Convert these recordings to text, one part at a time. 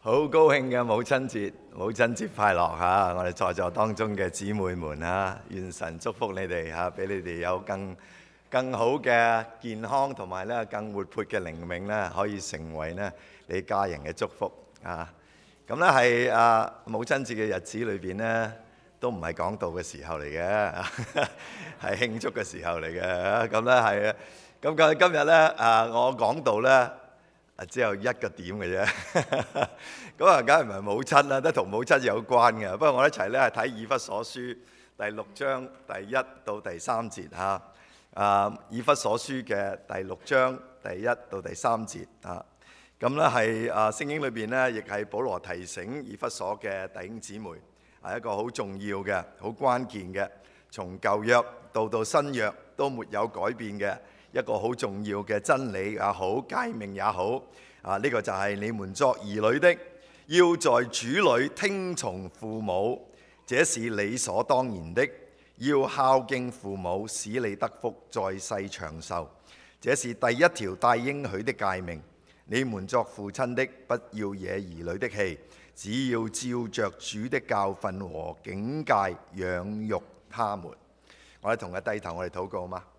好高興嘅母親節，母親節快樂嚇！我哋在座當中嘅姊妹們嚇，願神祝福你哋嚇，俾你哋有更好嘅健康同埋咧更活潑嘅靈命咧，可以成為咧你家人嘅祝福啊！咁咧係母親節嘅日子裏邊咧，都唔係講道嘅時候嚟嘅，係慶祝嘅時候嚟嘅。咁咧係，咁今日咧我講道咧，只有一個點嘅啫，咁啊，梗係唔係母親啦，都同母親有關嘅。不過我一齊咧係睇以弗所書第6章第1到第3節嚇。以弗所書嘅第6章第1到第3節啊。咁咧係聖經裏邊咧，亦係保羅提醒以弗所嘅弟兄姊妹，係一個好重要嘅、好關鍵嘅，從舊約到新約都沒有改變嘅一個好重要嘅真理也好，誡命也好，呢個就係你們作兒女的，要在主裏聽從父母，這是理所當然的。要孝敬父母，使你得福，在世長壽。這是第一條帶應許的誡命。你們作父親的，不要惹兒女的氣，只要照着主的教訓和警戒養育他們。我哋同佢低頭，我哋禱告好嗎？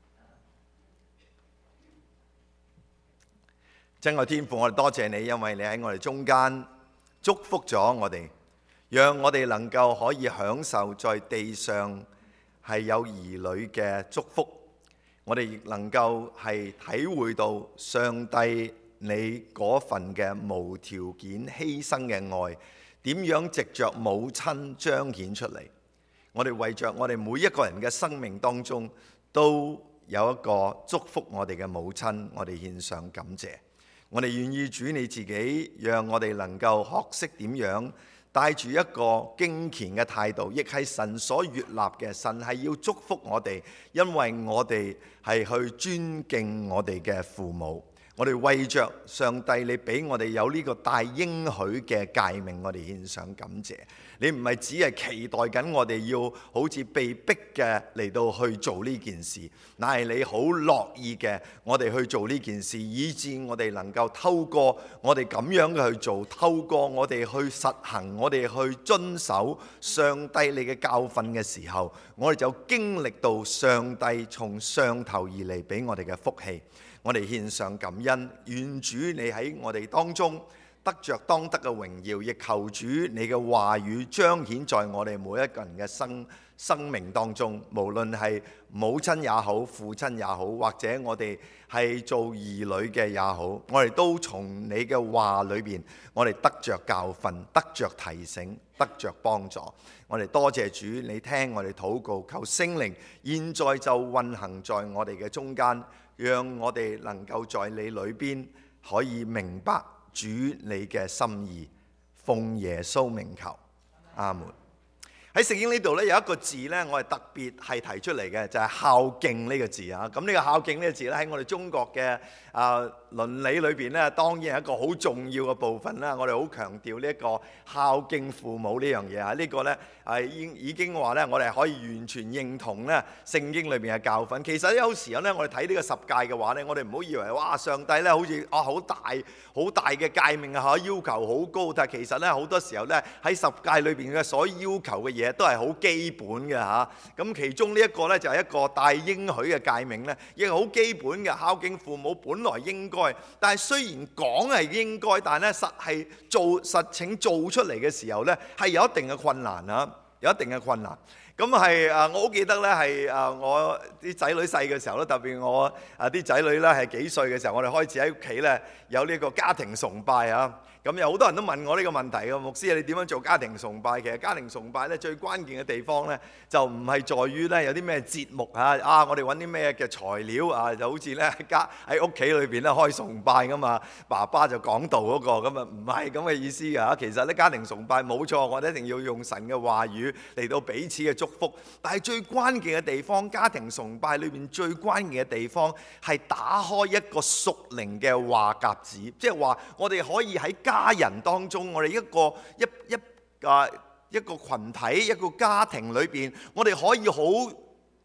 親愛天父，我哋多謝你，因為你喺我哋中間祝福咗我哋，讓我哋能夠可以享受在地上係有兒女嘅祝福。我哋亦能夠係體會到上帝你嗰份嘅無條件犧牲嘅愛，點樣藉着母親彰顯出嚟。我哋為着我哋每一個人嘅生命當中，都有一個祝福我哋嘅母親，我哋獻上感謝。我哋願意主你自己，讓我哋能夠學識點樣帶住一個敬虔嘅態度，亦係神所悅納嘅。神係要祝福我哋，因為我哋係去尊敬我哋嘅父母。我哋為着上帝你俾我哋有呢個大應許嘅誡命，我哋獻上感謝。你唔係只係期待緊我哋要好似被逼嘅嚟到去做呢件事，乃係你好樂意嘅我哋去做呢件事，以致我哋能夠透過我哋咁樣嘅去做，透過我哋去實行，我哋去遵守上帝你嘅教訓嘅時候，我哋就經歷到上帝從上頭而嚟俾我哋嘅福氣。我哋獻上感恩，願主你喺我哋當中得着當得嘅榮耀，亦求主你嘅話語彰顯在我哋每一個人嘅生命當中，無論係母親也好，父親也好，或者我哋係做兒女嘅也好，我哋都從你嘅話裏邊，我哋得着教訓，得着提醒，得着幫助。我哋多謝主，你聽我哋禱告，求聖靈現在就運行在我哋嘅中間，讓我哋能夠在你裏邊可以明白主你嘅心意，奉耶穌名求，阿門。喺聖經呢度咧有一個字咧，我係特別係提出嚟嘅，就係孝敬呢個字啊。咁呢個孝敬呢個字咧喺我哋中國嘅倫理裏邊咧，當然係一個好重要嘅部分啦。我哋好強調呢一個孝敬父母呢樣嘢啊。呢個咧係已經話咧，我哋可以完全認同咧聖經裏邊嘅教訓。其實有時候咧，我哋睇呢個十誡嘅話咧，我哋唔好以為哇上帝咧好似好大嘅誡命啊，要求好高。但係其實咧好多時候咧喺十誡裏邊嘅所要求嘅嘢都係好基本嘅嚇。咁其中呢一個咧就係一個大應許嘅誡命咧，亦係好基本嘅。孝敬父母本來應該，但係雖然講係應該，但係咧實情做出嚟嘅時候咧係有一定嘅困難啊，有一定嘅困難。咁係我好記得咧係我啲仔女細嘅時候咧，特別我啲仔女咧係幾歲嘅時候，我哋開始喺屋企咧有呢個家庭崇拜啊。咁有好多人都問我呢個問題嘅，牧師你點樣做家庭崇拜？其實家庭崇拜咧最關鍵嘅地方咧就唔係在於咧有啲咩節目我哋揾啲咩嘅材料就好似咧喺屋企裏邊咧開崇拜㗎嘛，爸爸就講道嗰個咁啊，唔係咁嘅意思㗎。其實咧家庭崇拜冇錯，我哋一定要用神嘅話語嚟到彼此嘅祝福。但係最關鍵嘅地方，家庭崇拜裏邊最關鍵嘅地方係打開一個屬靈嘅話匣子，即係話我哋可以喺家人當中，我哋一個群體，一個家庭裏邊，我哋可以好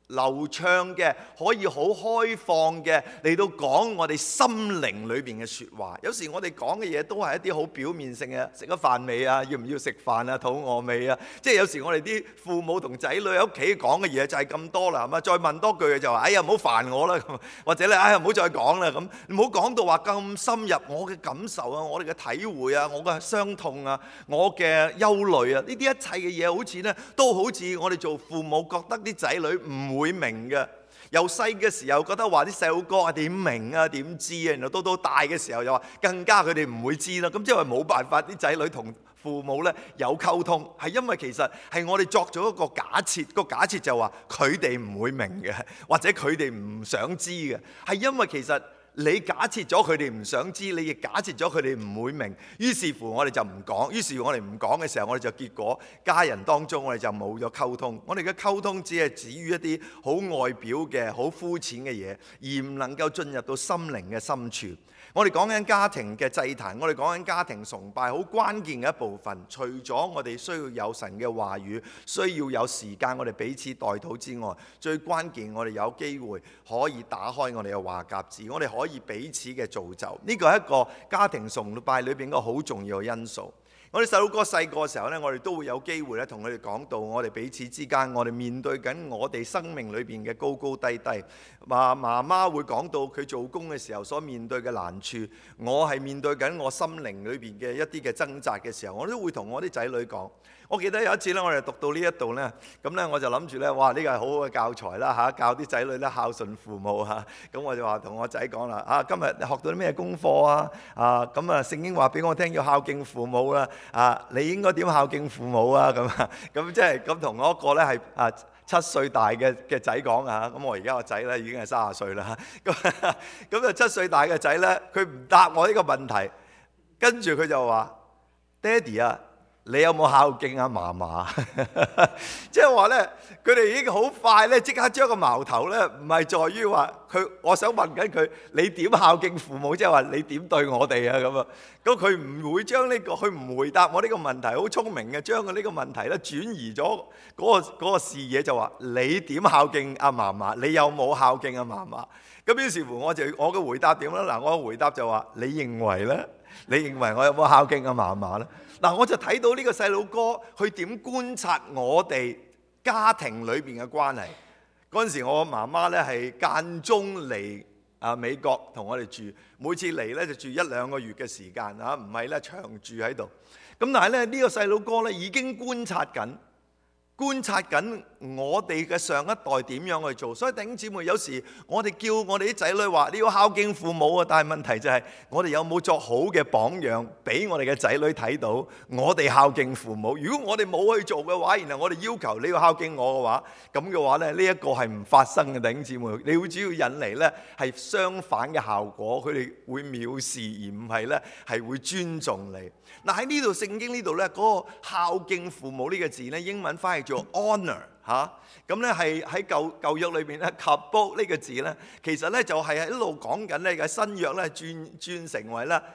流暢嘅，可以好開放嘅嚟到講我哋心靈裏邊嘅説話。有時我哋講嘅嘢都係一啲好表面性嘅，食咗飯未啊？要唔要食飯啊？肚餓未啊？即係有時我哋啲父母同仔女喺屋企講嘅嘢就係咁多啦，係嘛？再問多句就話：哎呀，唔好煩我啦，咁或者咧，哎呀，唔好再講啦，咁唔好講到話咁深入我嘅感受啊，我哋嘅體會啊，我嘅傷痛啊，我嘅憂慮啊，呢啲一切嘅嘢好似咧，都好似我哋做父母覺得啲仔女唔會明嘅。由細嘅時候覺得話啲細路哥啊點明啊點知啊，然後到大嘅時候又話更加佢哋唔會知啦。咁即係冇辦法，啲仔女同父母咧有溝通，係因為其實係我哋作咗一個假設，個假設就話佢哋唔會明嘅，或者佢哋唔想知嘅，係因為其實你假設咗佢哋唔想知，你亦假設咗佢哋唔會明，於是乎我哋就唔講，於是乎我哋唔講嘅時候，我哋就結果家人當中我哋就冇咗溝通。我哋嘅溝通只係止於一啲好外表嘅、好膚淺嘅嘢，而唔能夠進入到心靈嘅深處。我哋講緊家庭嘅祭壇，我哋講緊家庭崇拜，好關鍵嘅一部分。除咗我哋需要有神嘅話語，需要有時間我哋彼此代禱之外，最關鍵我哋有機會可以打開我哋嘅話匣子，我哋可以彼此嘅造就。呢個係一個家庭崇拜裏邊一個好重要嘅因素。我哋細路哥細個嘅時候呢，我哋都會有機會咧同佢哋講到我哋彼此之間，我哋面對緊我哋生命裏邊嘅高高低低。媽媽會講到佢做工嘅時候所面對嘅難處，我係面對緊我心靈裏邊嘅一啲嘅掙扎嘅時候，我都會同我啲仔女講。我記得有一次咧，我哋讀到呢一度呢，咁呢我就諗住呢：哇！呢個係好好嘅教材啦嚇，教啲仔女咧孝順父母嚇。咁我就話同我仔講啦：啊，今日學到啲咩功課啊？咁啊，聖經話俾我聽要孝敬父母啦。你應該點孝敬父母啊？咁即係咁同我一個呢係7歲大嘅仔講啊。咁我而家個仔呢已經係30歲啦。咁就7歲大嘅仔呢，佢唔答我呢個問題，跟住佢就話：爹哋啊！你有冇孝敬阿嫲嫲？即係話呢，佢哋已經好快呢，即刻將個矛頭呢，唔係在於話佢，我想問緊佢，你點孝敬父母？即係話你點對我哋啊？咁啊，咁佢唔會將呢個，佢唔回答我呢個問題，好聰明嘅，將佢呢個問題呢轉移咗嗰個視野，就話你點孝敬阿嫲嫲？你有冇孝敬阿嫲嫲？咁於是乎我嘅回答點咧？嗱，我嘅回答就話：你認為呢？你認為我有冇孝敬阿嫲嫲呢？嗱，我就睇到呢個細路哥，佢點觀察我哋家庭裏邊嘅關係。嗰陣時，我媽媽呢係間中嚟美國同我哋住，每次嚟呢就住1-2個月嘅時間嚇，唔係呢長住喺度。咁但係呢，呢個細路哥呢已經觀察緊我哋嘅上一代點樣去做。所以弟兄姊妹，有時我哋叫我哋啲仔女話你要孝敬父母啊，但係問題就係我哋有冇作好嘅榜樣俾我哋嘅仔女睇到我哋孝敬父母。如果我哋冇去做嘅話，然後我哋要求你要孝敬我嘅話，咁嘅話呢，呢一個係唔發生嘅。弟兄姊妹，你會只要引嚟呢係相反嘅效果，佢哋會藐視而唔係呢係會尊重你。嗱，喺呢度聖經呢度呢，嗰個孝敬父母呢個字呢，英文翻譯做 honor 嚇，咁咧係喺舊約裏邊咧 kabod 呢個字咧，其實咧就係喺一路講緊咧嘅新約咧轉成為咧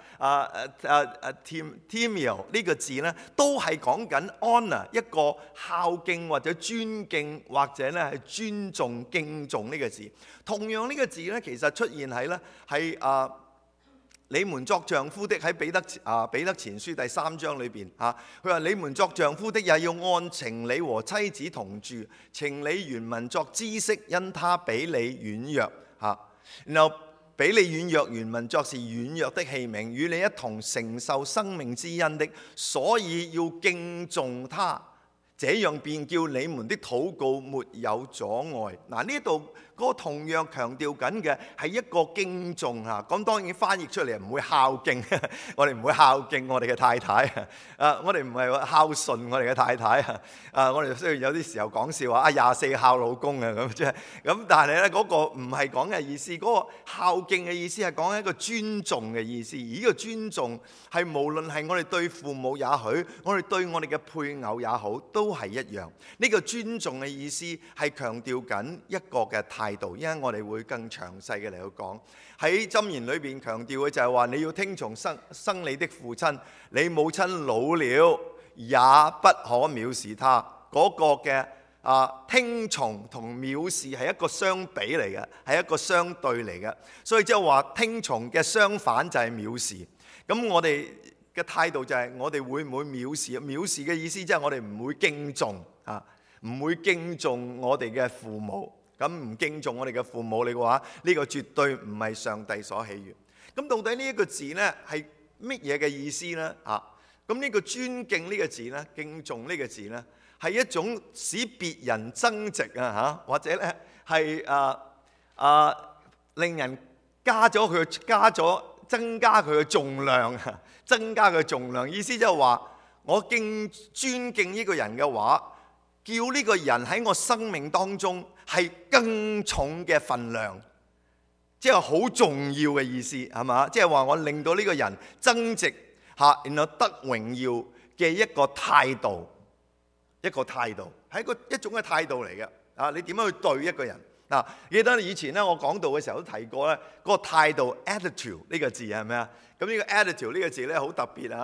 timeo 呢個字咧，都係講緊 honor 一個孝敬或者尊敬或者咧係尊重敬重呢個字。同樣呢個字咧，其實出現喺咧係你們作丈夫的，喺彼得前書第3章裏邊嚇，佢話你們作丈夫的也要按情理和妻子同住，情理原文作知識，因他比你軟弱嚇。然後比你軟弱原文作是軟弱的器皿，與你一同承受生命之恩的，所以要敬重他，這樣便叫你們的禱告沒有阻礙。嗱，呢度嗰個同樣強調緊嘅係一個敬重嚇，咁當然翻譯出嚟唔會孝敬，我哋唔會孝敬我哋嘅太太我哋唔係孝順我哋嘅太太我哋雖然有啲時候講笑話24孝老公咁即係咁，但係咧嗰個唔係講嘅意思，嗰個孝敬嘅意思係講一個尊重嘅意思，而呢個尊重係無論係我哋對父母也許，我哋對我哋嘅配偶也好，都係一樣。呢個尊重嘅意思係強調緊一個嘅態度，因為我哋會更詳細嘅嚟去講。喺箴言裏邊強調嘅就係話，你要聽從生你的父親，你母親老了也不可藐視他。嗰個嘅聽從同藐視係一個相比嚟嘅，係一個相對嚟嘅。所以即係話聽從嘅相反就係藐視。咁我哋嘅態度就係我哋會唔會藐視？藐視嘅意思即係我哋唔會敬重唔會敬重我哋嘅父母。咁唔敬重我哋嘅父母嚟嘅話，呢個絕對唔係上帝所喜悅。咁到底呢一個字呢係乜嘢嘅意思呢？咁呢個尊敬呢個字呢，敬重呢個字呢，係一種使別人增值或者咧係令人增加佢嘅重量，增加佢嘅重量。意思即係話我尊敬呢個人嘅話，叫呢個人喺我生命當中係更重嘅份量，即係好重要嘅意思，係嘛？即係話我令到呢個人增值然後得榮耀嘅一個態度，係一種嘅態度嚟嘅。你點樣去對一個人？記得以前咧我講道嘅時候都提過咧，嗰個態度 attitude 呢個字係咩啊？咁呢個 attitude 呢個字咧好特別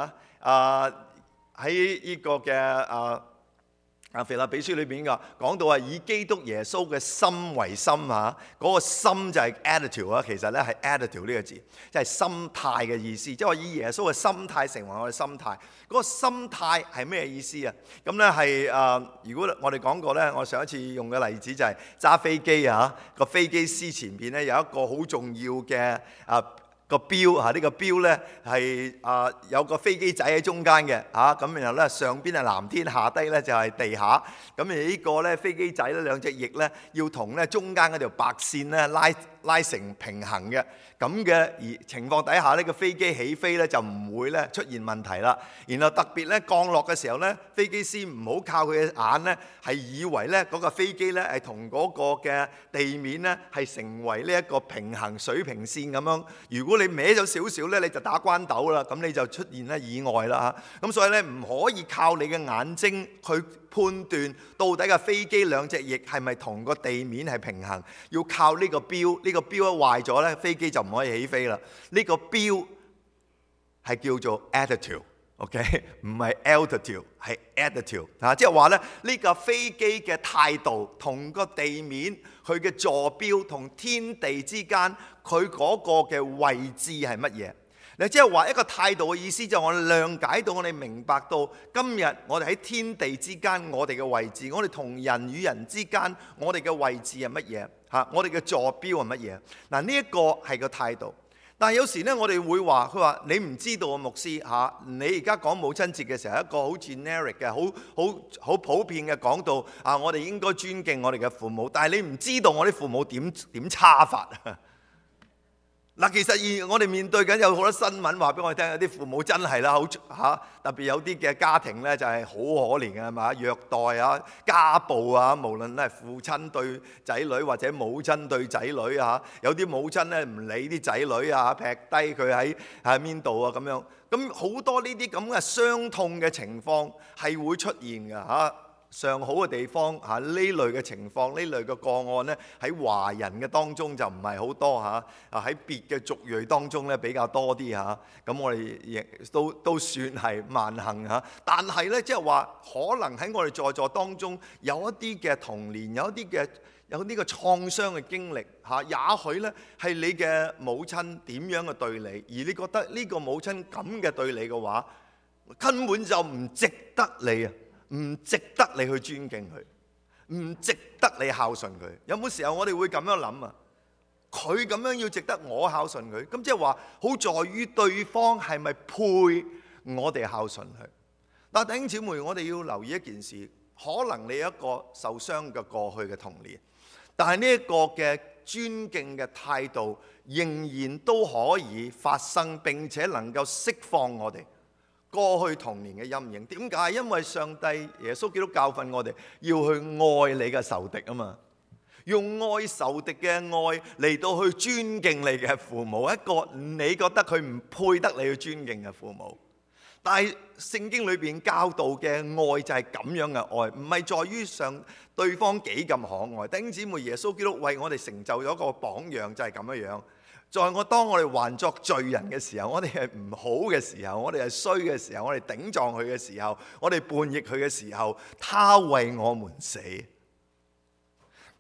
喺呢個嘅腓立比書裏邊講到以基督耶穌嘅心為心嗰個心就係 attitude 其實咧係 attitude 呢個字，即係心態嘅意思，即係話以耶穌嘅心態成為我嘅心態。嗰個心態係咩意思啊？咁咧係如果我哋講過咧，我上一次用嘅例子就係揸飛機個飛機師前邊咧有一個好重要嘅個標呢個標咧係有個飛機仔喺中間嘅咁然後咧上邊係藍天，下低咧就係地下。咁而呢個咧飛機仔咧兩隻翼咧要同咧中間嗰條白線咧拉成平衡嘅。咁嘅情況底下呢個飛機起飛咧就唔會咧出現問題啦。然後特別咧降落嘅時候咧，飛機師唔好靠佢嘅眼咧，係以為咧嗰個飛機咧係同嗰個嘅地面咧係成為呢一個平衡水平線咁樣。如果你歪咗少少咧，你就打關鬥啦，咁你就出現咧意外啦咁所以咧唔可以靠你嘅眼睛去判斷到底個飛機兩隻翼係咪同個地面係平衡，要靠呢個標。呢個標一壞咗咧，飛機就唔可以起飛啦。呢個標係叫做 attitude，OK， 唔係 altitude， 係 attitude 即係話咧呢架飛機嘅態度同個地面佢嘅坐標同天地之間佢嗰個嘅位置係乜嘢？你即係話一個態度嘅意思，就係我哋諒解到，我哋明白到今日我哋喺天地之間，我哋嘅位置，我哋同人與人之間，我哋嘅位置係乜嘢？我哋嘅坐標係乜嘢？嗱，呢一個係個態度。但係有時咧，我哋會話，佢話你唔知道啊，牧師你而家講母親節嘅時候，一個好 generic 嘅、好普遍嘅講到我哋應該尊敬我哋嘅父母，但係你唔知道我啲父母點差法嗱，其實我哋面對緊有好多新聞話俾我哋聽，有啲父母真係啦，特別有啲嘅家庭咧就係好可憐嘅，係嘛？虐待家暴無論係父親對仔女或者母親對仔女有啲母親咧唔理啲仔女劈低佢喺邊度咁樣，咁好多呢啲咁嘅傷痛嘅情況係會出現嘅上好嘅地方呢類嘅情況，呢類嘅個案呢，喺華人嘅當中就唔係好多喺別嘅族裔當中呢比較多啲咁我哋亦都算係萬幸但係呢，即係話可能喺我哋在座當中有一啲嘅童年，有啲嘅創傷嘅經歷也許呢係你嘅母親點樣嘅對你，而你覺得呢個母親咁嘅對你嘅話，根本就唔值得你唔值得你去尊敬佢，唔值得你孝順佢。有冇時候我哋會咁樣諗佢咁樣要值得我孝順佢？咁即係話好在於對方係咪配我哋孝順佢？但弟兄姊妹，我哋要留意一件事，可能你有一個受傷嘅過去嘅童年，但係呢一個嘅尊敬嘅態度仍然都可以發生，並且能夠釋放我哋過去童年嘅陰影。點解？因為上帝耶穌基督教訓我哋要去愛你嘅仇敵嘛，用愛仇敵嘅愛嚟到去尊敬你嘅父母，一個你覺得佢唔配得你去尊敬嘅父母。但係聖經裏邊教導嘅愛就係咁樣嘅愛，唔係在於對方幾咁可愛。弟兄姊妹，耶穌基督為我哋成就咗一個榜樣，就係咁樣。當我哋還作罪人嘅時候，我哋係唔好嘅時候，我哋係衰嘅時候，我哋頂撞佢嘅時候，我哋叛逆佢嘅時候，他為我們死。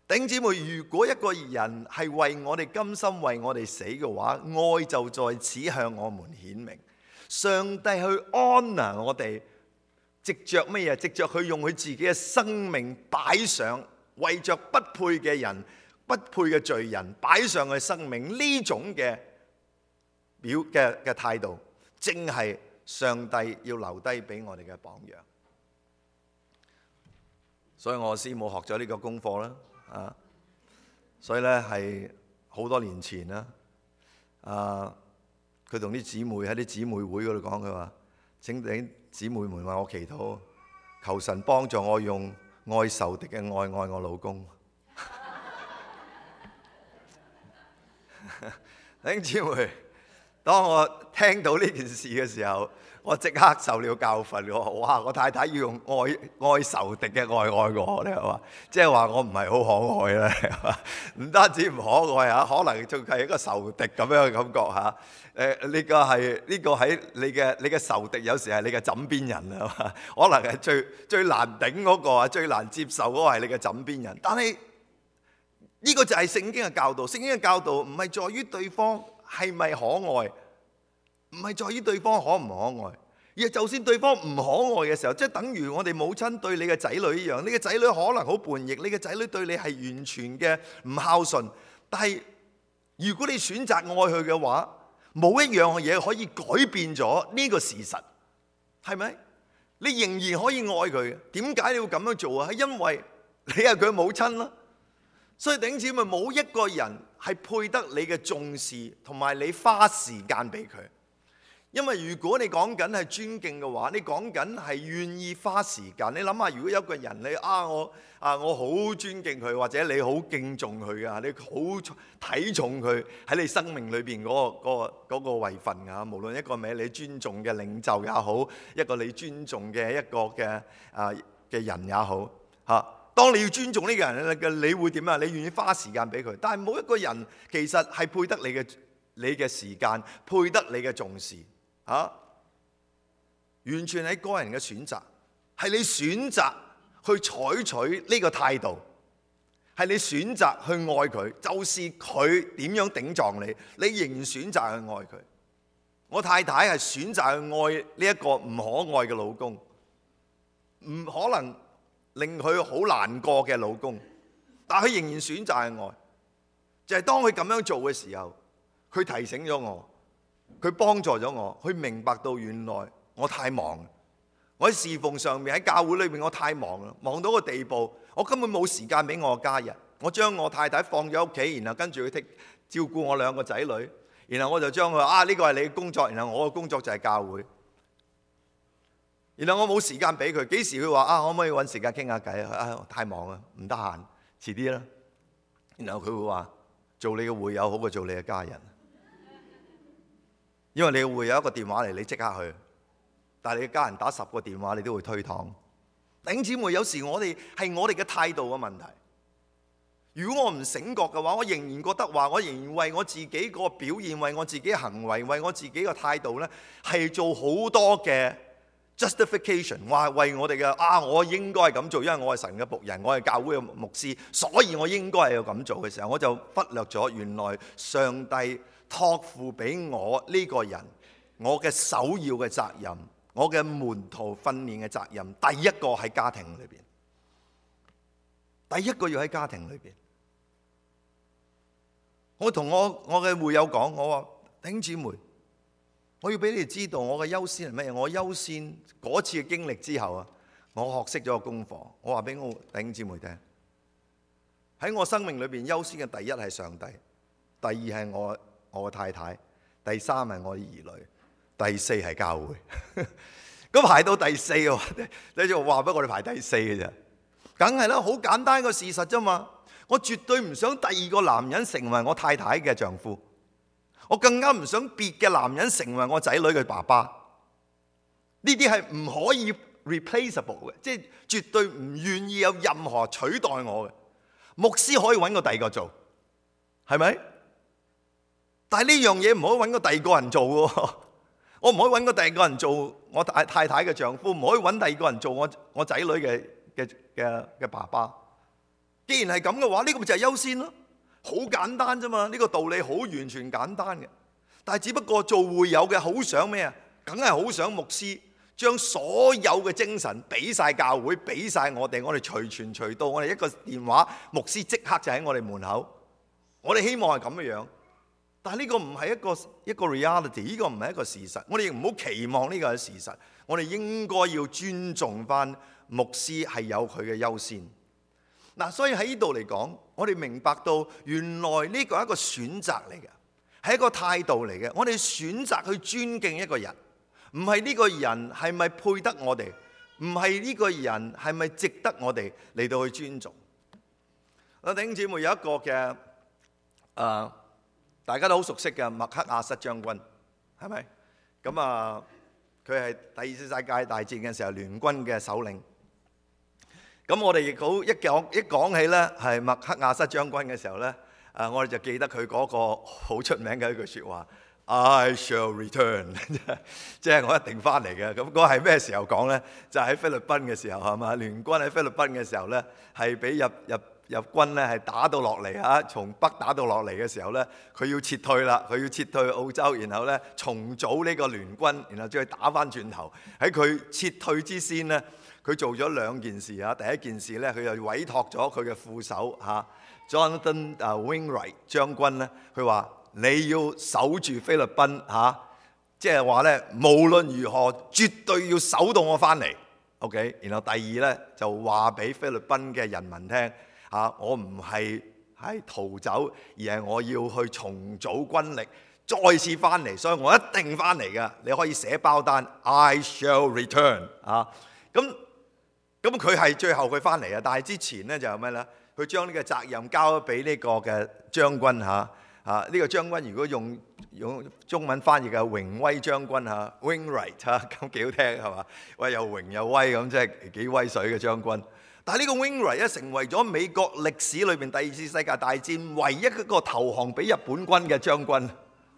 弟兄姊妹，如果一個人係為我哋甘心為我哋死嘅話，愛就在此向我們顯明。上帝去honor我哋，藉着乜嘢？藉着佢用佢自己嘅生命擺上，為着不配嘅人、不配嘅罪人擺上佢生命，呢種嘅態度，正係上帝要留低俾我哋嘅榜樣。所以我師母學咗呢個功課啦。所以咧係好多年前啦，佢同啲姊妹喺啲姊妹會嗰度講，佢話：請啲姊妹們為我祈禱，求神幫助我用愛仇敵嘅愛我老公。弟兄姊妹，當我聽到呢件事嘅時候，我即刻受了教訓。哇！我太太要用愛仇敵嘅愛我咧，係嘛？即係話我唔係好可愛啦，係嘛？唔單止唔可愛嚇，可能仲係一個仇敵咁樣嘅感覺嚇。呢個喺你嘅仇敵，有時係你嘅枕邊人啊嘛。可能係最難頂嗰個啊，最難接受嗰個係你嘅枕邊人。但係呢個就係聖經嘅教導。聖經嘅教導唔係在於對方係咪可愛，唔係在於對方可唔可愛，而係就算對方唔可愛嘅時候，即係等於我哋母親對你嘅仔女一樣。你嘅仔女可能好叛逆，你嘅仔女對你係完全嘅唔孝順，但係如果你選擇愛佢嘅話，冇一樣嘢可以改變咗呢個事實，係咪？你仍然可以愛佢。點解你要咁樣做啊？係因為你係佢母親啦。所以弟兄姊妹，冇一個人係配得你嘅重視同埋你花時間俾佢。因為如果你講緊係尊敬嘅話，你講緊係願意花時間。你諗下，如果有個人你我好尊敬佢，或者你好敬重佢啊，你好睇重佢喺你生命裏邊嗰個位份啊，無論一個咩你尊重嘅領袖也好，一個你尊重嘅一個嘅人也好嚇。當你要尊重呢個人，你會點啊？你願意花時間俾佢，但係冇一個人其實係配得你嘅時間，配得你嘅重視啊！完全係個人嘅選擇，係你選擇去採取呢個態度，係你選擇去愛佢，就是佢點樣頂撞你，你仍然選擇去愛佢。我太太係選擇去愛呢一個唔可愛嘅老公，唔可能令佢好難過嘅老公，但係佢仍然選擇去愛。就係當佢咁樣做嘅時候，佢提醒咗我，佢幫助咗我，佢明白到原來我太忙，我喺侍奉上面喺教會裏面我太忙啦，忙到個地步，我根本冇時間俾我家人。我將我太太放咗屋企，然後跟住佢照顧我兩個仔女，然後我就將佢呢個係你嘅工作，然後我嘅工作就係教會。然後我冇時間俾佢，幾時佢話可唔可以揾時間傾下偈？太忙啦，唔得閒，遲啲啦。然後佢會話做你嘅會友好過做你嘅家人，因為你嘅會友一個電話嚟，你即刻去，但係你嘅家人打10個電話，你都會推搪。弟兄姊妹，有時我哋係我哋嘅態度嘅問題。如果我唔醒覺嘅話，我仍然覺得話，我仍然為我自己個表現，為我自己嘅行為，為我自己嘅態度呢，係做好多嘅justification， 話為我哋嘅我應該係咁做，因為我係神嘅僕人，我係教會嘅牧師，所以我應該係要咁做嘅時候，我就忽略咗原來上帝託付俾我呢個人，我嘅首要嘅責任，我嘅門徒訓練嘅責任，第一個喺家庭裏邊，第一個要喺家庭裏邊。我同我嘅會友講，我話弟兄姊妹，我要俾你哋知道我嘅優先係乜嘢。我優先嗰次嘅經歷之後啊，我學識咗個功課。我話俾我弟兄姊妹聽，喺我生命裏邊優先嘅第一係上帝，第二係我嘅太太，第三係我嘅兒女，第四係教會。咁排到第四喎，你就話俾我哋排第四嘅啫，梗係啦，好簡單個事實啫嘛。我絕對唔想第二個男人成為我太太嘅丈夫，我更加唔想別嘅男人成為我仔女嘅爸爸。呢啲係唔可以 replaceable 嘅，即係絕對唔願意有任何取代我嘅。牧師可以揾個第二個做，係咪？但係呢樣嘢唔可以揾個第二個人做喎。我唔可以揾個第二個人做我太太嘅丈夫，唔可以揾第二個人做我仔女嘅爸爸。 既然係咁嘅話，呢個咪就係優先咯，好簡單啫嘛。呢個道理好完全簡單嘅，但係只不過做會友嘅好想咩啊？梗係好想牧師將所有嘅精神俾晒教會，俾晒我哋隨傳隨到，我哋一個電話，牧師即刻就喺我哋門口。我哋希望係咁嘅樣，但係呢個唔係一個 reality， 呢個唔係一個事實。我哋亦唔好期望呢個係事實。我哋應該要尊重翻牧師係有佢嘅優先。嗱，所以喺呢度嚟講，我哋明白到原來呢個係一個選擇嚟嘅，係一個態度嚟嘅。我哋選擇去尊敬一個人，唔係呢個人係咪配得我哋，唔係呢個人係咪值得我哋嚟到去尊重。弟兄姊妹，有一個嘅大家都好熟悉嘅麥克阿瑟將軍，係咪？咁啊，佢係第二次世界大戰嘅時候聯軍嘅首領。咁我哋亦好一講起咧，係麥克阿瑟將軍嘅時候咧，我哋就記得佢嗰個好出名嘅一句説話 ：I shall return， 即係我一定翻嚟嘅。咁嗰係咩時候講咧？就喺菲律賓嘅時候係嘛？聯軍喺菲律賓嘅時候咧，係俾入軍咧係打到落嚟嚇，從北打到落嚟嘅時候咧，佢要撤退啦，佢要撤退澳洲，然後咧重組呢個聯軍，然後再打翻轉頭。喺佢撤退之先咧，佢做咗兩件事啊。第一件事咧，佢就委託咗佢嘅副手Jonathan Wainwright 將軍咧，佢話你要守住菲律賓嚇，即係話咧無論如何絕對要守到我翻嚟。OK， 然後第二咧就話俾菲律賓嘅人民聽。我唔係逃走，而係我要去重組軍力，再次翻嚟，所以我一定翻嚟㗎。你可以寫包單 ，I shall return 咁佢係最後佢翻嚟啊，但係之前咧就係咩咧？佢將呢個責任交咗俾呢個嘅將軍呢個將軍如果用中文翻譯嘅榮威將軍Wainwright 咁幾好聽係嘛？喂，又榮又威咁，即係幾威水嘅將軍。但係呢個 Wainwright 成為咗美國歷史裏邊第二次世界大戰唯一一個投降俾日本軍嘅將軍。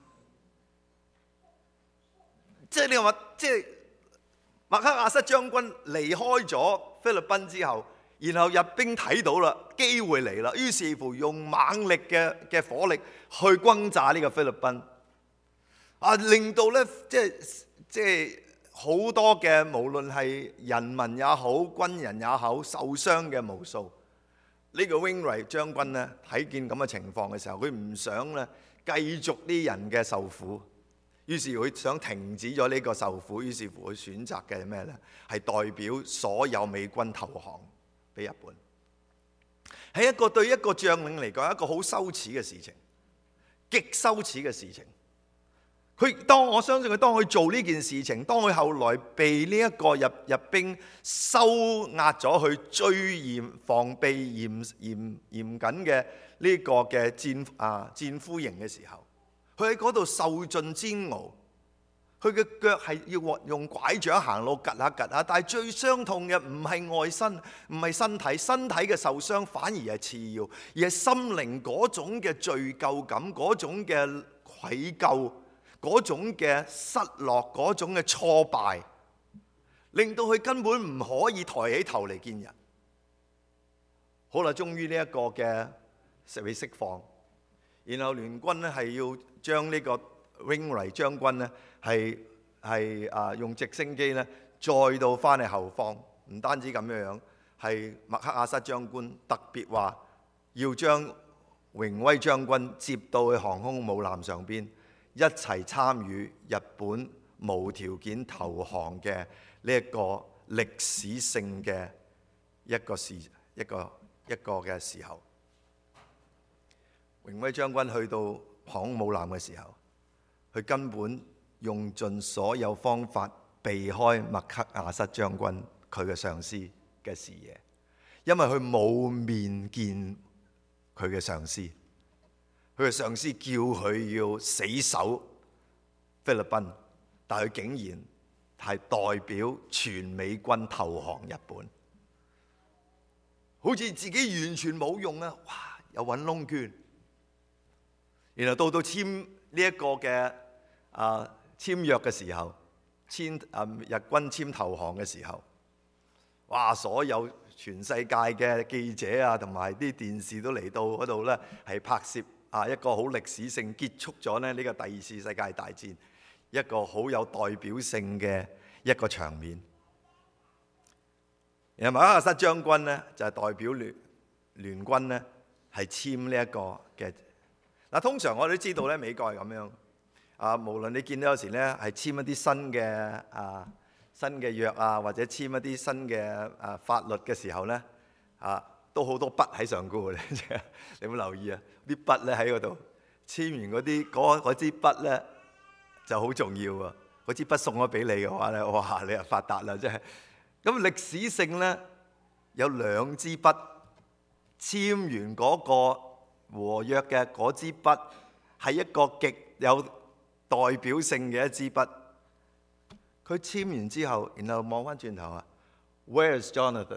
即係你話，即係麥克阿瑟將軍離開咗菲律賓之後，然後日兵睇到啦，機會嚟啦，於是乎用猛力嘅火力去轟炸呢個菲律賓，令到咧即係好多嘅無論係人民也好，軍人也好，受傷嘅無數。呢個 Wainwright 將軍咧睇見咁嘅情況嘅時候，佢唔想咧繼續啲人嘅受苦，於是佢想停止咗呢個受苦，於是乎佢選擇嘅係咩咧？係代表所有美軍投降俾日本。係一個對一個將領嚟講一個好羞恥嘅事情，極羞恥嘅事情。我相信佢當佢做呢件事情，當佢後來被呢一個日兵收押咗去最防備嚴謹嘅呢個嘅戰俘營嘅時候，佢喺嗰度受盡煎熬，佢嘅腳係要用拐杖行路，趌下趌下，但係最傷痛嘅唔係外身，唔係身體嘅受傷反而係次要，而係心靈嗰種嘅罪疚感，嗰種嘅愧疚，嗰種嘅失落，嗰種嘅挫敗，令到佢根本唔可以抬起頭嚟見人。好啦，終於呢一個嘅被釋放，然後聯軍咧係要將呢個 Wainwright 將軍咧係用直升機咧載到翻嚟後方。唔單止咁樣，係麥克阿瑟將軍特別話要將榮威將軍接到去航空母艦上邊，一齊參與日本無條件投降嘅呢一個歷史性嘅一個嘅時候。榮威將軍去到航空母艦嘅時候，佢根本用盡所有方法避開麥克阿瑟將軍佢嘅上司嘅視野，因為佢冇面見佢嘅上司。佢嘅上司叫佢要死守菲律賓，但佢竟然係代表全美軍投降日本，好似自己完全冇用啊！哇，又揾窿捐，然後到簽呢一個嘅簽約嘅時候，日軍簽投降嘅時候，哇！所有全世界嘅記者啊，同埋啲電視都嚟到嗰度呢，係拍攝一個好歷史性結束咗呢個第二次世界大戰，一個好有代表性嘅一個場面。然後麥克阿瑟將軍呢，就係代表聯軍呢，係簽呢一個嘅。嗱，通常我哋都知道咧，美國係咁樣無論你見到有時咧係簽一啲新嘅約啊，或者簽一啲新嘅法律嘅時候咧都好多筆喺上高嘅。你有冇留意啊？啲筆咧喺嗰度簽完嗰支筆咧就好重要啊！嗰支筆送咗俾你嘅話咧，哇！你就發達啦，真係。咁歷史性咧有兩支筆簽完嗰個和約嘅嗰支筆係一個極有代表性嘅一支筆。佢簽完之後，然後望翻轉頭，Where's Jonathan？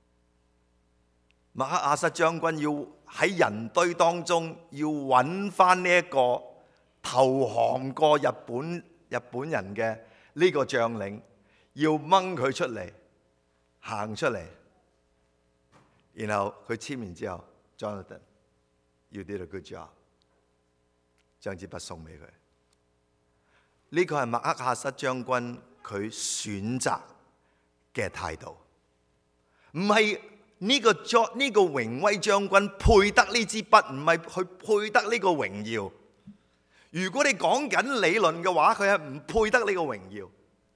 麥克阿瑟將軍要喺人堆當中要揾翻呢一個投降過日本人嘅呢個將領，要掹佢出嚟，行出嚟，然後佢簽完之後 ，Jonathan。You did a good job。將支筆送俾佢。呢個係麥克阿瑟將軍佢選擇嘅態度，唔係呢個榮威將軍配得呢支筆，唔係佢配得呢個榮耀。如果你講緊理論嘅話，佢係唔配得呢個榮耀，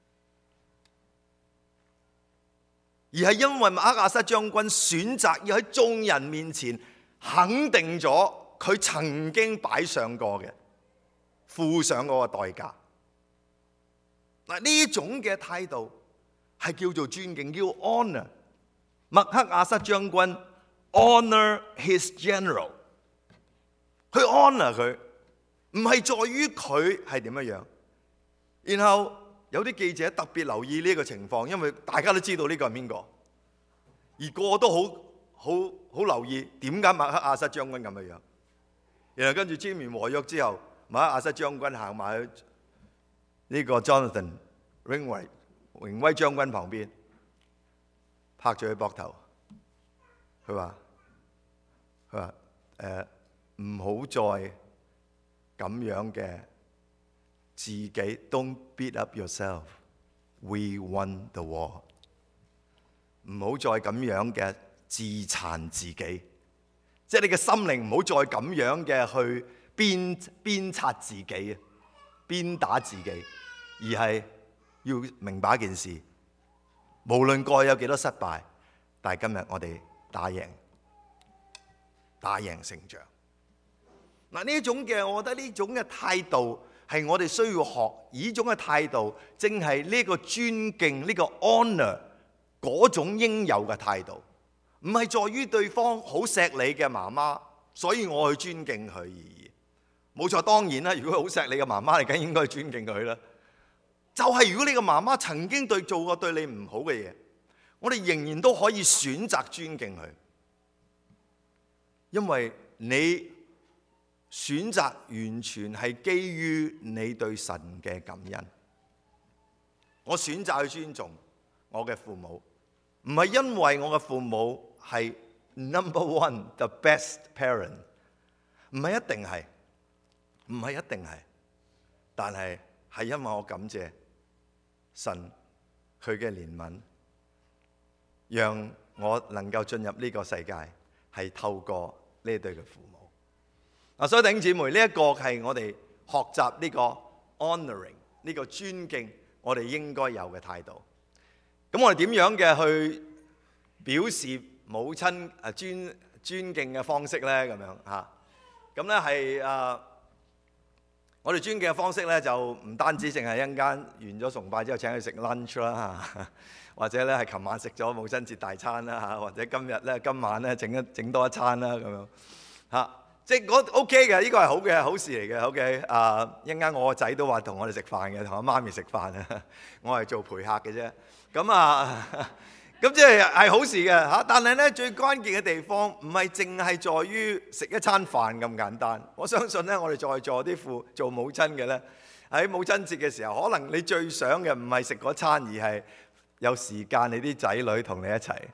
而係因為麥克阿瑟將軍選擇要喺眾人面前肯定咗佢曾經擺上過嘅，付上嗰個代價。嗱，呢種嘅態度係叫做尊敬，叫 honor。麥克阿瑟將軍 honor his general， 去 honor 佢，唔係在於佢係點樣。然後有啲記者特別留意呢個情況，因為大家都知道呢個係邊個，而個個都好留意點解麥克阿瑟將軍咁樣。然後跟住簽完和約之後，麥克阿瑟將軍行埋去呢個 Jonathan 榮威將軍旁邊，拍住佢膊頭，佢話唔好再咁樣嘅自己 ，Don't beat up yourself. We won the war。唔好再咁樣嘅自殘自己，即係你嘅心靈唔好再咁樣嘅去鞭策自己，鞭打自己，而係要明白一件事，無論過去有幾多失敗，但係今日我哋打贏勝仗。嗱，呢種嘅，我覺得呢種嘅態度係我哋需要學，而呢種嘅態度正係呢個尊敬，呢個 honor 嗰種應有嘅態度，唔係在於對方好錫你嘅媽媽，所以我去尊敬佢而已。冇錯，當然啦，如果好錫你嘅媽媽，你梗應該尊敬佢啦。就係如果你嘅媽媽曾經做過對你唔好嘅嘢，我哋仍然都可以選擇尊敬佢，因為你選擇完全係基於你對神嘅感恩。我選擇去尊重我嘅父母，唔係因為我嘅父母係 number one the best parent， 唔係一定係，但係因為我感謝神佢嘅憐憫，讓我能夠進入呢個世界，係透過呢對嘅父母。所以弟兄姊妹，呢一個係我哋學習呢個 honoring， 呢個尊敬我哋應該有嘅態度。咁我哋點樣嘅去表示母親尊敬嘅方式咧？咁樣嚇，咁咧係我哋尊敬嘅方式咧，就唔單止淨係一陣間完咗崇拜之後請佢食 lunch 啦，或者咧係琴晚食咗母親節大餐啦，或者今晚咧整多一餐啦咁樣嚇。即係我 OK 嘅，呢個係好嘅，好事嚟嘅。OK， 一陣間我個仔都話同我哋食飯嘅，同我媽咪食飯啊，我係做陪客嘅啫。咁即係好事嘅嚇。但係咧，最關鍵嘅地方唔係淨係在於食一餐飯咁簡單。我相信咧，我哋在座啲做母親嘅咧，喺母親節嘅時候，可能你最想嘅唔係食嗰餐，而係有時間你啲仔女同你一齊。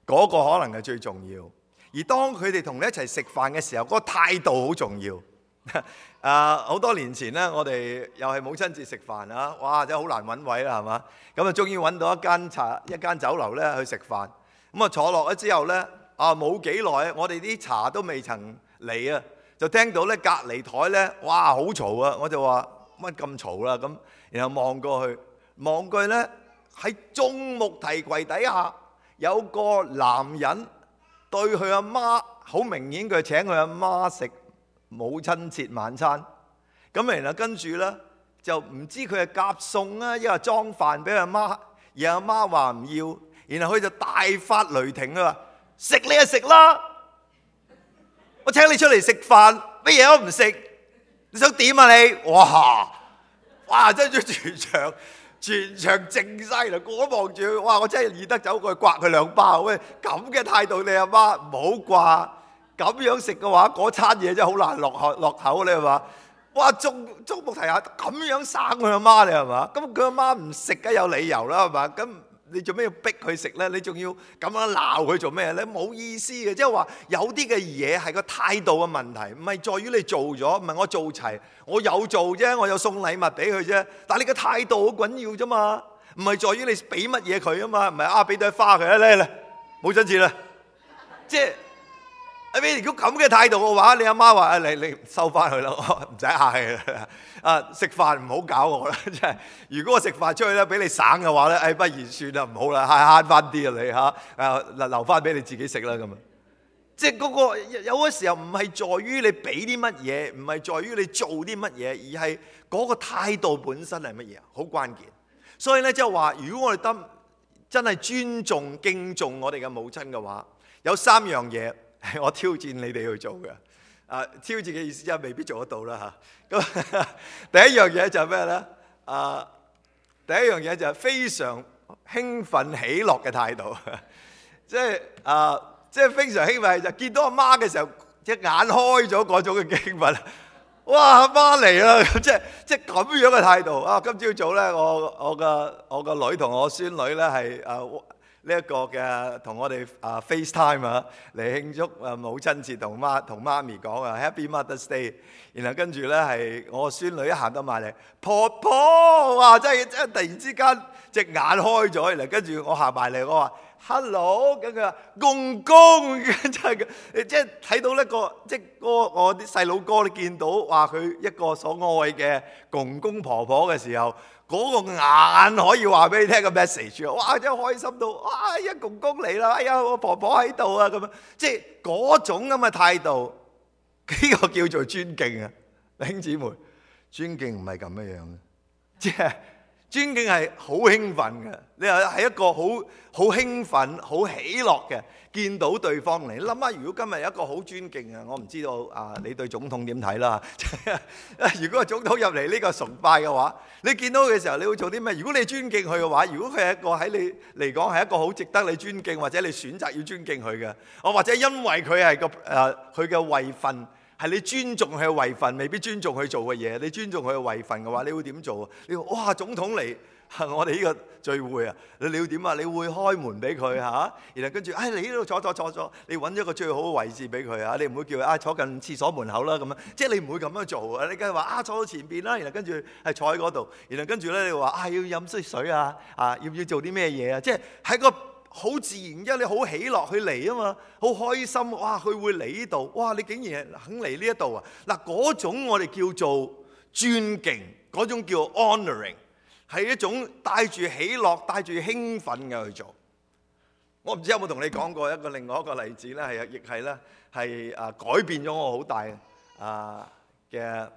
嗰個可能係最重要。而當佢哋同你一齊食飯嘅時候，嗰個態度好重要。好多年前呢，我哋又係母親節食飯啊！哇，真係好難揾位啦，係嘛？咁啊，終於揾到一間酒樓咧去食飯。咁啊，坐落咗之後咧，冇幾耐，我哋啲茶都未曾嚟啊，就聽到咧隔離台咧，哇，好嘈啊！我就話乜咁嘈啦咁，然後望過去咧，喺眾目提攜底下，有個男人對佢阿媽，好明顯佢請佢阿媽食母親節晚餐。咁然後跟住咧，就唔知佢係夾餸啊，因為裝飯俾阿媽，而阿媽話唔要，然後佢就大發雷霆啊！食你就食啦，我請你出嚟食飯，乜嘢都唔食，你想點啊你？哇！真係全場靜晒啦，個個望住佢，哇！我真係易得走過去刮佢兩巴，喂，咁嘅態度你阿媽唔好啩？咁樣食嘅話，嗰餐嘢真係好難落口，你係嘛？哇！眾目提下咁樣省佢阿媽，你係嘛？咁佢阿媽唔食梗有理由啦，係嘛？咁你做咩要逼佢食咧？你仲要咁樣鬧佢做咩咧？冇意思嘅，即係話有啲嘅嘢係個態度嘅問題，唔係在於你做咗，唔係我做齊，我有做啫，我有送禮物俾佢啫。但係你個態度好緊要啫嘛，唔係在於你俾乜嘢佢啊嘛，唔係俾朵花佢咧，冇親切啦，即係。如果咁嘅態度嘅話，你阿媽話：你收翻佢啦，唔使客氣啦。食飯唔好搞我啦，即係如果我食飯出去咧，俾你省嘅話咧，不如算啦，唔好啦，慳翻啲啊你嚇，留翻俾你自己食啦咁啊。即係嗰個有嘅時候唔係在於你俾啲乜嘢，唔係在於你做啲乜嘢，而係嗰個態度本身係乜嘢，好關鍵。所以咧，即係話，如果我哋真係尊重敬重我哋嘅母親嘅話，有3樣嘢。我挑戰你哋去做嘅，挑戰嘅意思即係未必做得到啦嚇。咁第一樣嘢就係咩咧？第一樣嘢就係非常興奮喜樂嘅態度，即係非常興奮，就見到阿媽嘅時候，隻眼開咗嗰種嘅興奮。哇！阿媽嚟啦，即係咁樣嘅態度。今朝早咧，我個女同我孫女咧係呢一個嘅同我哋FaceTime 嚟慶祝母親節，同媽咪講Happy Mother's Day。然後跟住咧係我孫女一行到埋嚟，婆婆，哇！真係突然之間隻眼開咗。然後跟住我行埋嚟，我話 Hello， 跟佢話公公，真係即係睇到呢個即係我啲細佬哥，你見到話佢一個所愛嘅公公婆婆嘅時候。嗰個眼可以話俾你聽個 message 啊！哇，真係開心到，哇！一公公嚟啦，哎呀，我婆婆喺度啊，咁樣，即係嗰種咁嘅態度，呢個叫做尊敬啊！弟兄姊妹，尊敬唔係咁樣嘅，即係尊敬係好興奮嘅。你係一個好興奮、好喜樂嘅，見到對方嚟。你諗下，如果今日有一個好尊敬啊，我唔知道你對總統點睇啦？如果個總統入嚟呢個崇拜嘅話，你見到佢嘅時候，你會做啲咩？如果你尊敬佢嘅話，如果佢係一個喺你嚟講係一個好值得你尊敬，或者你選擇要尊敬佢嘅，或者因為佢係佢嘅位份係你尊重佢嘅位份，未必尊重佢做嘅嘢。你尊重佢嘅位份嘅話，你會點做？你話哇，總統嚟我哋呢個聚會啊，你要點啊？你會開門俾佢嚇，然後跟住你呢度坐，你揾咗個最好嘅位置俾佢啊！你唔會叫佢坐近廁所門口啦咁樣，即係你唔會咁樣做啊！你梗係話坐到前邊啦，然後跟住係坐喺嗰度，然後跟住咧你話要飲水啊，要唔要做啲咩嘢啊？即係喺個好自然，因為你好喜樂去嚟啊嘛，好開心哇！佢會嚟呢度，哇！你竟然肯嚟呢一度啊！嗱，嗰種我哋叫做尊敬，嗰種叫 honouring。係一種帶住喜樂、帶住興奮嘅去做。我唔知有冇同你講過另外一個例子咧，亦係咧係改變咗我好大嘅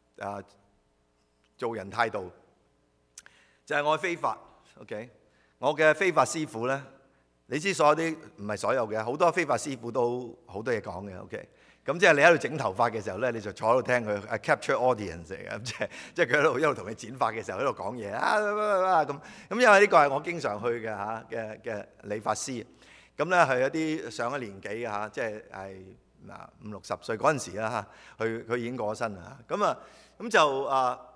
做人態度。就係我非法 ，OK， 我嘅非法師傅咧，你知所有啲唔係所有嘅，好多非法師傅都好多嘢講嘅 ，OK。咁即係你喺度整頭髮嘅時候咧，你就坐喺度聽佢capture audience 嚟嘅，即係佢喺度一路同你剪髮嘅時候喺度講嘢咁。因為呢個係我經常去嘅嘅理髮師。咁咧係一啲上咗年紀嘅即係50-60歲嗰陣時啦佢已經過咗身啦。咁就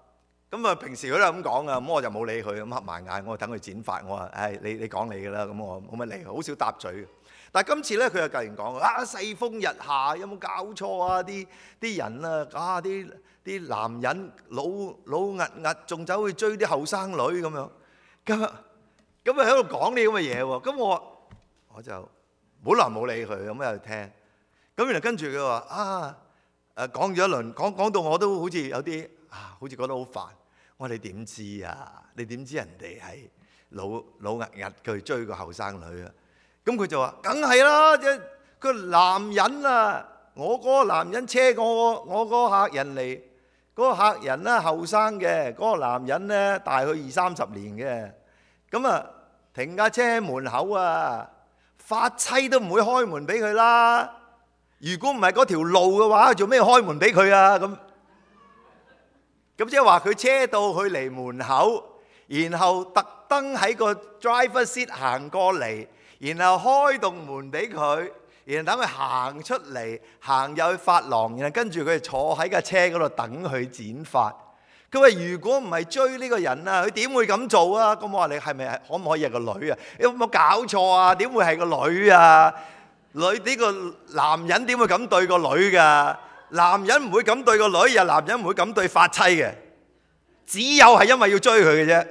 咁啊，平時佢都係咁講啊，咁我就冇理佢，咁合埋眼，我等佢剪髮。我話：你講你㗎啦，咁我冇乜理佢，好少搭嘴。但係今次咧，佢又突然講啊，世風日下，有冇搞錯啊？啲人啊，啲男人老壓，仲走去追啲後生女咁樣。咁啊喺度講啲咁嘅嘢喎。咁我就冇能冇理佢，咁喺度聽。咁原來跟住佢話講咗一輪，講到我都好似有啲好似覺得好煩。我話你點知啊？你點知人哋係老壓去追個後生女啊？咁佢就話：梗係啦，個男人啊，我嗰個男人車我嗰個客人嚟，嗰個客人咧後生嘅，嗰個男人咧大佢20-30年嘅，咁啊停架車喺門口啊，發妻都唔會開門俾佢啦。如果唔係嗰條路嘅話，做咩開門俾佢啊？咁即係話佢車到佢嚟門口，然後特登喺個 driver seat 行過嚟。然後開棟門俾佢，然後等佢行出嚟，行入去髮廊，然後跟住佢坐喺架車嗰度等佢剪髮。佢話：如果唔係追呢個人啊，佢點會咁做啊？咁我話：你係咪可唔可以係個女啊？你有冇搞錯啊？點會係個女啊？呢個男人點會咁對個女㗎？男人唔會咁對個女，又男人唔會咁對髮妻嘅，只有係因為要追佢嘅啫。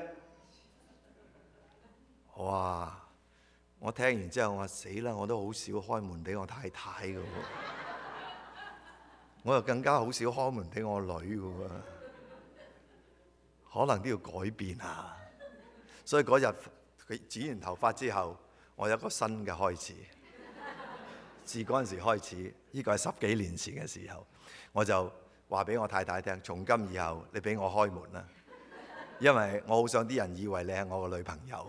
哇！我聽完之後，我話死啦！我都好少開門俾我太太嘅喎，我又更加好少開門俾我女嘅喎，可能都要改變下。所以嗰日佢剪完頭髮之後，我有一個新嘅開始。自嗰陣時開始，呢個係10幾年前嘅時候，我就話俾我太太聽：從今以後，你俾我開門啦，因為我好想啲人以為你係我個女朋友。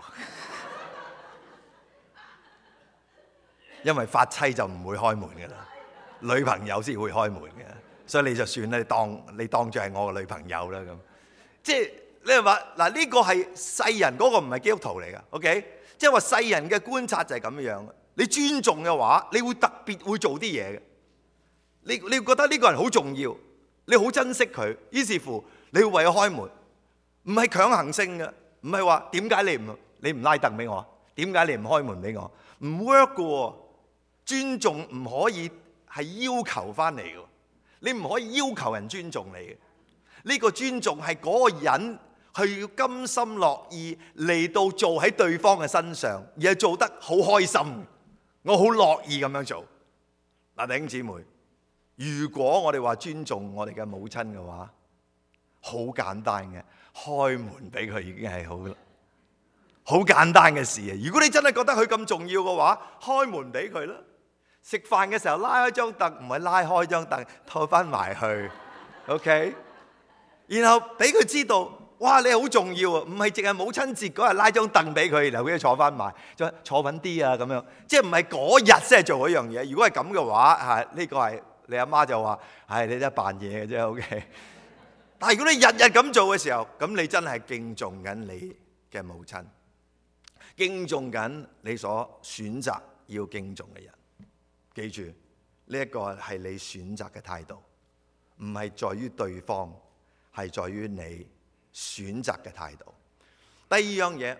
因為髮妻就唔會開門嘅啦，女朋友先會開門嘅，所以你就算啦，你當住係我個女朋友啦咁。即係你話嗱，呢個係世人嗰個唔係基督徒嚟噶 ，OK？ 即係話世人嘅觀察就係咁樣。你尊重嘅話，你會特別會做啲嘢嘅。你覺得呢個人好重要，你好珍惜佢，於是乎你會為佢開門，唔係強行性嘅，唔係話點解你唔拉凳俾我？點解你唔開門俾我？唔 work 嘅喎。尊重唔可以係要求翻嚟嘅，你唔可以要求人尊重你嘅。呢個尊重係嗰個人係要甘心樂意嚟到做喺對方嘅身上，而係做得好開心。我好樂意咁樣做。嗱，弟兄姊妹，如果我哋話尊重我哋嘅母親嘅話，好簡單嘅，開門俾佢已經係好簡單嘅事啊！如果你真係覺得佢咁重要嘅話，開門俾佢啦。食飯嘅時候拉開張凳，唔係拉開張凳，拖翻埋去 ，OK？ 然後俾佢知道，哇！你好重要啊，唔係淨係母親節嗰日拉張凳俾佢，然後俾佢坐翻埋，坐穩啲啊咁樣，即係唔係嗰日先係做嗰樣嘢。如果係咁嘅話，呢個係你阿媽就話，你都係扮嘢嘅啫 ，OK？ 但係如果你日日咁做嘅時候，咁你真係敬重緊你嘅母親，敬重緊你所選擇要敬重嘅人。記住，呢一個係你選擇嘅態度，唔係在於對方，係在於你選擇嘅態度。第二樣嘢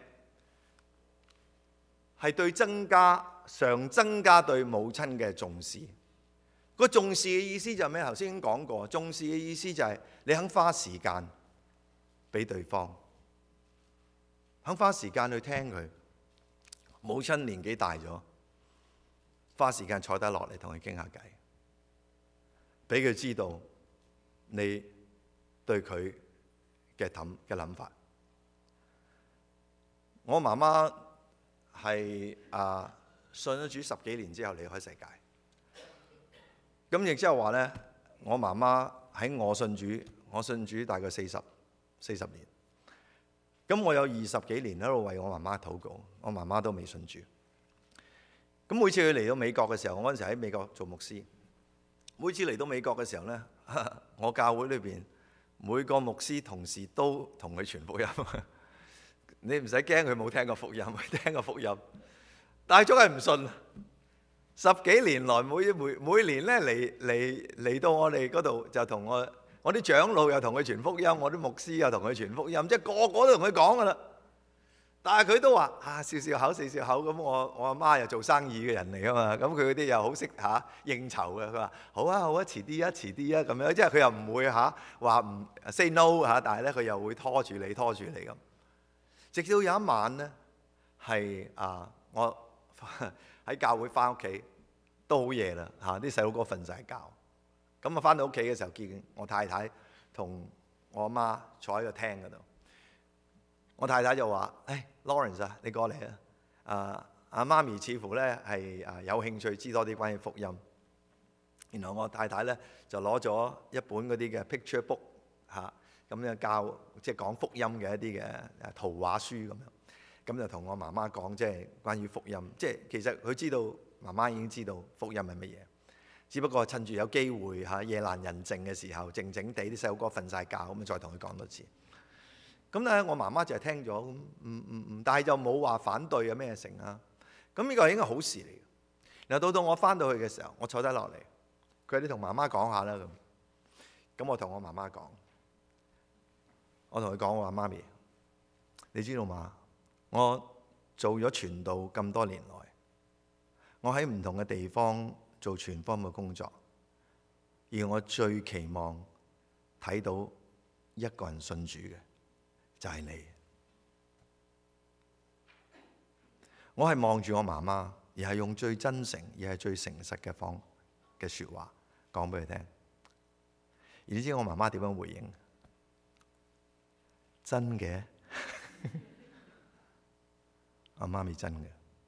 係增加對母親嘅重視。個重視嘅意思就係咩？頭先已經講過，重視嘅意思就係你肯花時間俾對方，肯花時間去聽佢。母親年紀大咗，花時間坐低落嚟同佢傾下偈，俾佢知道你對佢嘅諗法。我媽媽係信咗主10幾年之後離開世界，咁亦即係話咧，我媽媽喺我信主大概40年，咁我有20幾年喺度為我媽媽禱告，我媽媽都未信主。咁每次佢嚟到美國嘅時候，我嗰陣時喺美國做牧師。每次嚟到美國嘅時候呢，我教會裏邊每個牧師同事都同佢傳福音。你唔使驚佢冇聽過福音，佢聽過福音，但係總係唔信。10幾年來每年呢嚟到我哋嗰度就同我我啲長老又同佢傳福音，我啲牧師又同佢傳福音，即係個個都同佢講噶啦。但係佢都話笑笑口笑笑口咁。我阿媽又做生意嘅人嚟啊嘛，咁佢嗰啲又好識應酬嘅。佢話好啊好啊，遲啲啊遲啲啊咁樣，即係佢又唔會話唔 say no 但係咧佢又會拖住你咁。直到有一晚咧，係我喺教會翻屋企都好夜啦啲細佬哥瞓晒覺。咁啊翻到屋企嘅時候，見我太太同我阿媽坐喺個廳嗰度。我太太就話：Lawrence 啊，你過嚟啊！阿媽咪似乎咧係有興趣知多啲關於福音。然後我太太咧就攞咗一本嗰啲嘅 picture book 咁樣教即係講福音嘅一啲嘅圖畫書咁樣。咁就同我媽媽講即係關於福音。即係其實佢知道媽媽已經知道福音係乜嘢，只不過趁住有機會夜闌人靜嘅時候，靜靜地啲細路哥瞓晒覺咁，再同佢講多次。咁咧，我媽媽就係聽咗，但係就冇話反對啊咩成啊。咁呢個係應該好事嚟嘅。然後到我翻到去嘅時候，我坐低落嚟，佢話你同媽媽講下啦咁。咁我同我媽媽講，我同佢講，我話媽咪，你知道嘛？我做咗傳道咁多年來，我喺唔同嘅地方做傳福音嘅工作，而我最期望睇到一個人信主嘅，就係你。我係望住我媽媽，而係用最真誠，而係最誠實嘅說話講俾佢聽。而你知我媽媽點樣回應？真嘅，我媽咪真嘅，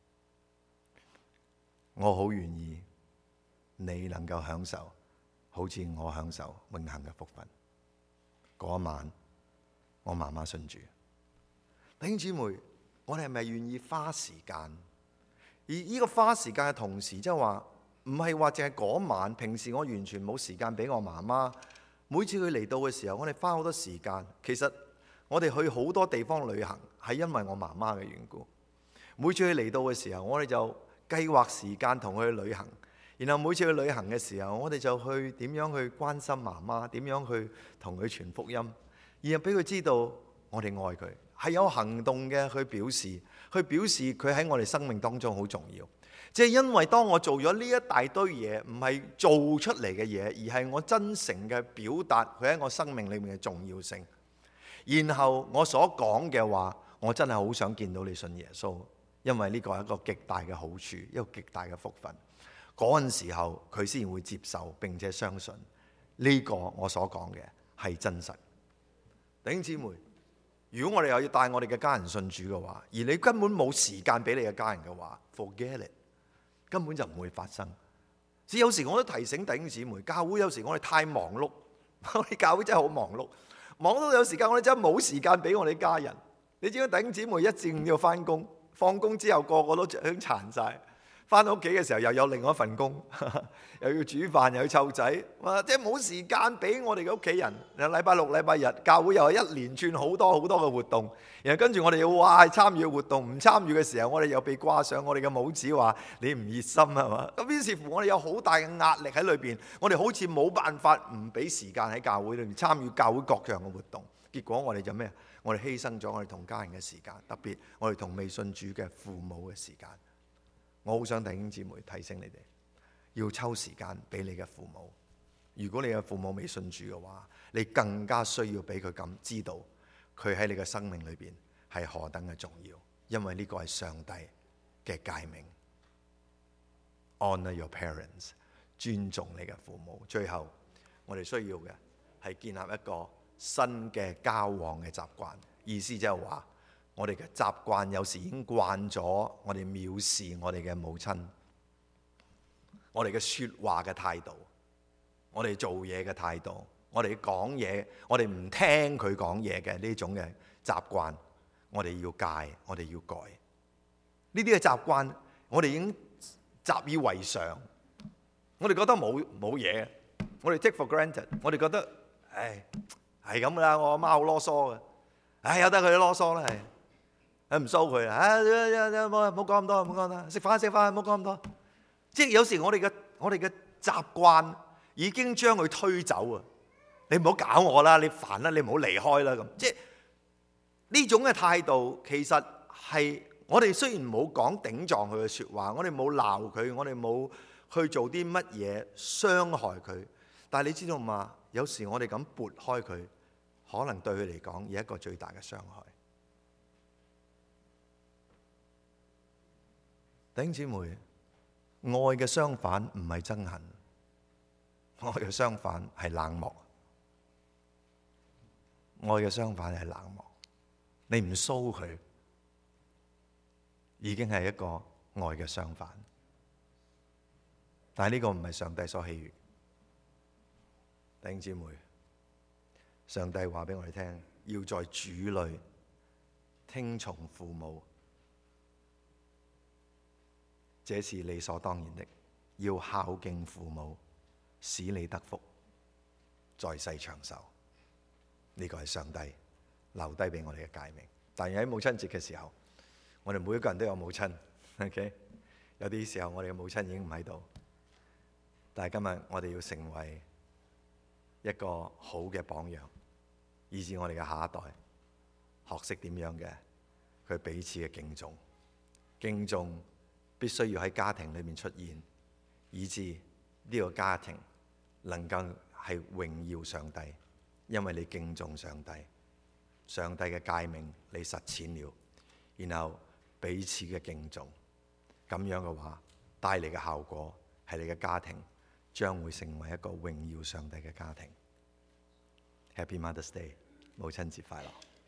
我好願意你能夠享受好似我享受永恆嘅福分。嗰一晚，我媽媽信主。弟兄姊妹，我哋係咪願意花時間？而呢個花時間嘅同時，即係話唔係話淨係嗰晚，平時我完全冇時間俾我媽媽。每次佢嚟到嘅時候，我哋花好多時間。其實我哋去好多地方旅行，係因為我媽媽嘅緣故。每次佢嚟到嘅時候，我哋就計劃時間同佢去旅行。然後每次去旅行嘅時候，我哋就去點樣去關心媽媽，點樣去同佢傳福音，然後俾佢知道我哋愛佢，係有行動嘅去表示佢喺我哋生命當中好重要。即係因為當我做咗呢一大堆嘢，唔係做出嚟嘅嘢，而係我真誠嘅表達佢喺我生命裏面嘅重要性。然後我所講嘅話，我真係好想見到你信耶穌，因為呢個係一個極大嘅好處，一個極大嘅福分。嗰陣時候佢先會接受並且相信呢個我所講嘅係真實。弟兄姊妹，如果我哋又要帶我哋嘅家人信主嘅話，而你根本冇時間俾你嘅家人嘅話， forget it， 根本就唔會發生。所以有時我都提醒弟兄姊妹，教會有時我哋太忙碌，我哋教會真係好忙碌，忙到有時間我哋真係冇時間俾我哋家人。你知唔知弟兄姊妹一至五要翻工，放工之後個個都想殘晒。翻到屋企嘅時候又有另外一份工，又要煮飯，又要湊仔，哇！即係冇時間俾我哋嘅屋企人。禮拜六、禮拜日，教會又係一連串好多嘅活動，然後跟住我哋要參與活動，唔參與嘅時候，我哋又被掛上我哋嘅帽子，話你唔熱心係嘛？咁於是乎我哋有好大嘅壓力喺裏邊，我哋好似冇辦法唔俾時間喺教會裏面參與教會各樣嘅活動。結果我哋就咩？我哋犧牲咗我哋同家人嘅時間，特別我哋同未信主嘅父母嘅時間。我好想弟兄姊妹提醒你哋，要抽時間俾你嘅父母。如果你嘅父母未信主嘅話，你更加需要俾佢咁知道，佢喺你嘅生命裏邊係何等嘅重要。因為呢個係上帝嘅誡命。Honor your parents， 尊重你嘅父母。最後，我哋需要嘅係建立一個新嘅交往嘅習慣。意思即係話，我哋嘅習慣有時已經慣咗，我哋藐視我哋嘅母親，我哋嘅說話嘅態度，我哋做嘢嘅態度，我哋講嘢，我哋唔聽佢講嘢嘅呢種嘅習慣，我哋要戒，我哋要改。呢啲嘅習慣，我哋已經習以為常，我哋覺得冇嘢，我哋 take for granted， 我哋覺得，係咁噶啦，我阿媽好囉嗦嘅，由得佢囉嗦啦，係。唔騷佢啊！唔好講咁多，唔好講咁多。食飯，唔好講咁多。即係有時我哋嘅習慣已經將佢推走啊！ 你唔好搞我啦，你煩啦，你唔好離開啦咁。即係呢種嘅態度，其實係我哋雖然冇講頂撞佢嘅説話，我哋冇鬧佢，我哋冇去做啲乜嘢傷害佢，但係你知道嘛？有時我哋咁撥開佢，可能對佢嚟講有一個最大嘅傷害。弟兄姊妹，愛嘅相反唔係憎恨，愛嘅相反係冷漠。愛嘅相反係冷漠。你唔騷佢，已經係一個愛嘅相反。但係呢個唔係上帝所喜悅。弟兄姊妹，上帝話俾我哋聽，要在主裏聽從父母，這是理所當然的。要孝敬父母，使你得福，在世長壽。呢個係上帝留低俾我哋嘅誡命。但係喺母親節嘅時候，我哋每一個人都有母親。OK， 有啲時候我哋嘅母親已經唔喺度，但係今日我哋要成為一個好嘅榜樣，以致我哋嘅下一代學識點樣嘅佢彼此嘅敬重。敬重必須要喺家庭裏面出現，以致呢個家庭能夠係榮耀上帝，因為你敬重上帝，上帝嘅誡命你實踐了，然後彼此嘅敬重，咁樣嘅話帶嚟嘅效果係你嘅家庭將會成為一個榮耀上帝嘅家庭。Happy Mother's Day， 母親節快樂。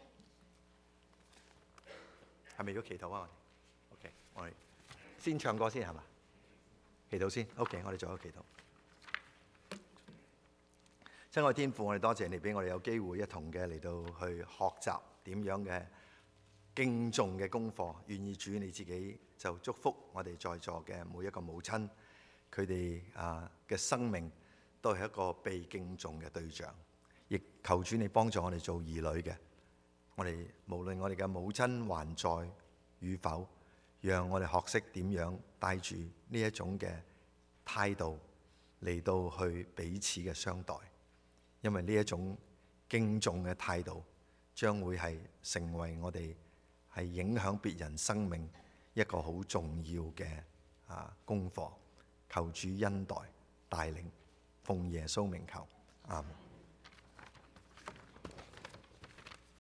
係咪要祈禱啊？OK， 我哋先唱歌先係嘛？祈禱先。OK， 我哋做一個祈禱。親愛天父，我哋多謝你俾我哋有機會一同嘅嚟到去學習點樣嘅敬重嘅功課。願意主你自己就祝福我哋在座嘅每一個母親，佢哋嘅生命都係一個被敬重嘅對象。亦求主你幫助我哋做兒女嘅，我哋無論我哋嘅母親還在與否，讓我哋學識點樣帶住呢一種嘅態度嚟到去彼此嘅相待。因為呢一種敬重嘅態度，將會係成為我哋係影響別人生命一個好重要嘅功課。求主恩待帶領，奉耶穌名求，阿們。